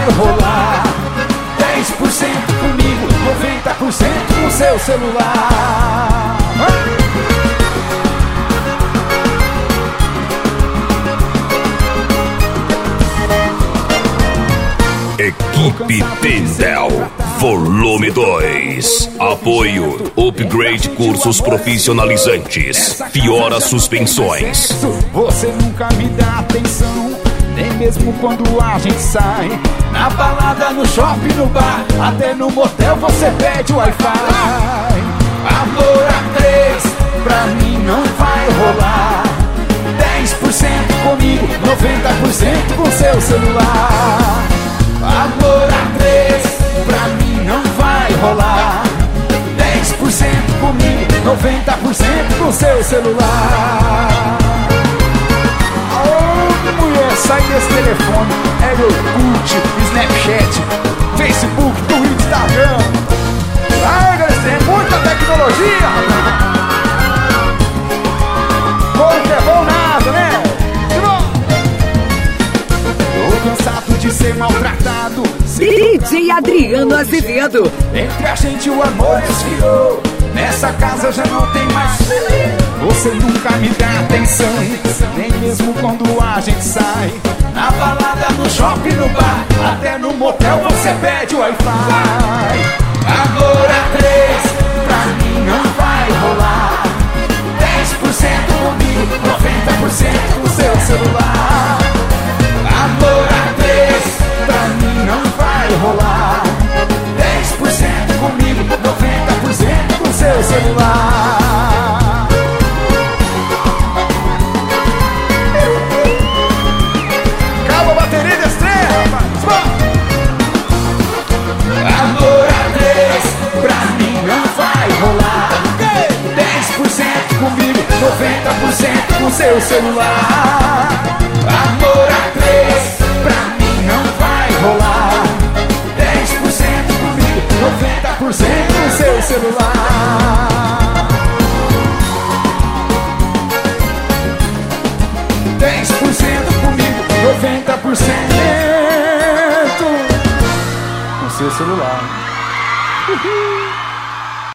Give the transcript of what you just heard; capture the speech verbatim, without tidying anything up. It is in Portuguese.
vai rolar. Dez por cento comigo, noventa por cento com seu celular. Equipe Tendel, volume dois. Apoio Upgrade Cursos Profissionalizantes, Fiora Suspensões. Você nunca me dá atenção, nem mesmo quando a gente sai. Na balada, no shopping, no bar, até no motel você pede Wi-Fi. Amor a três, pra mim não vai rolar. Dez por cento comigo, noventa por cento com seu celular. Amor a três, pra mim não vai rolar. Dez por cento comigo, noventa por cento com seu celular. Ô mulher, sai desse telefone. É Orkut, Snapchat, Facebook, Twitter, Instagram. Ai, galera, é muita tecnologia, rapaz. Bom que é bom nada, né? Tô cansado de ser maltratado. D J Adriano Azevedo. Entre a gente o amor esfriou. Nessa casa já não tem mais. Você nunca me dá atenção, nem mesmo quando a gente sai. Na balada, no shopping, no bar, até no motel você pede Wi-Fi. Amor a três, pra mim não vai rolar. Dez por cento comigo, noventa por cento com seu celular. Amor a três, pra mim não vai rolar. Dez por cento comigo, noventa por cento com seu celular. Calma a bateria da estrela, rapaz. Amor a três, pra mim não vai rolar. Dez por cento comigo, noventa por cento com seu celular. Amor a três, pra mim não vai rolar. Dez por cento comigo, noventa por cento com seu celular. Dez por cento comigo, noventa por cento com seu celular. Uhul.